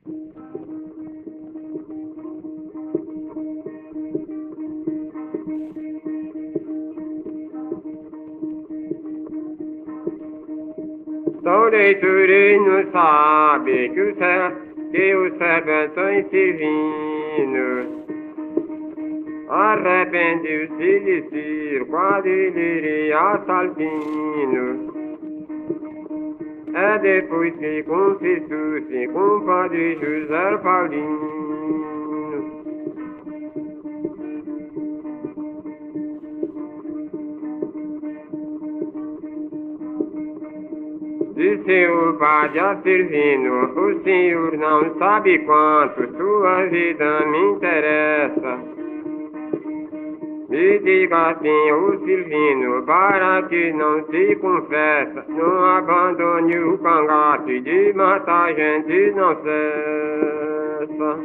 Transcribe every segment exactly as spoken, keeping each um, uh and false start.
São leitores não sabem que o céu, que o serpentão servindo arrependeu-se de ser quadrilheiro assaltino. É depois que confessou-se com o padre José Paulino. Disse o padre a servindo, o senhor não sabe quanto sua vida me interessa. Me diga assim, o Silvino, para que não se confessa, não abandone o cangaço de matar gente não cessa.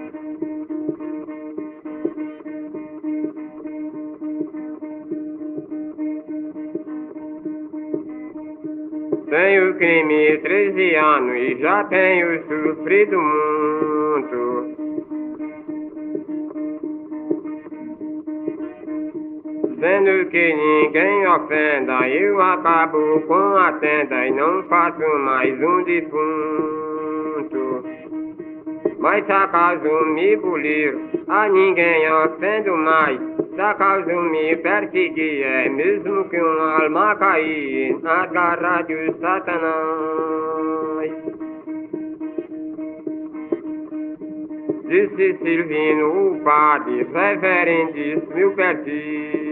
Tenho crime treze anos e já tenho sofrido muito. Sendo que ninguém ofenda, eu acabo com a tenda e não faço mais um defunto. Mas se acaso me bulir, a ninguém ofendo mais. Se acaso me perseguir, é mesmo que uma alma cair nas garras de Satanás. Disse Silvino, o padre, reverendíssimo preciso.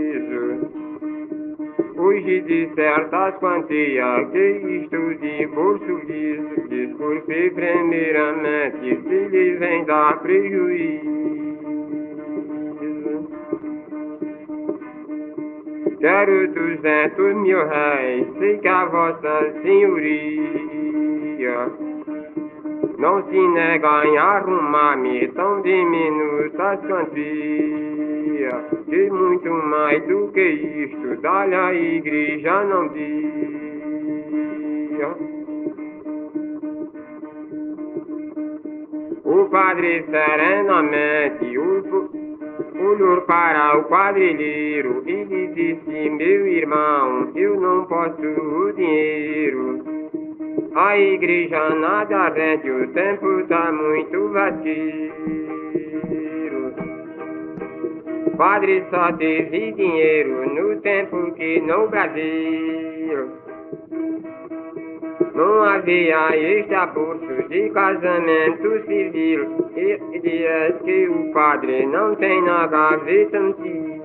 Hoje de certas quantias que estou de bolso liso, desculpe primeiramente se lhe vem dar prejuízo. Quero duzentos mil réis, sei que a vossa senhoria não se nega em arrumar-me tão diminutas quantias, que muito mais do que isto dá-lhe a igreja não dia. O padre serenamente olhou para o quadrilheiro e lhe disse, meu irmão, eu não posso o dinheiro. A igreja nada rende, o tempo tá muito vazio. Padre só teve dinheiro no tempo que no Brasil não havia este aborto de casamento civil. E diz que o padre não tem na gaveta um tio.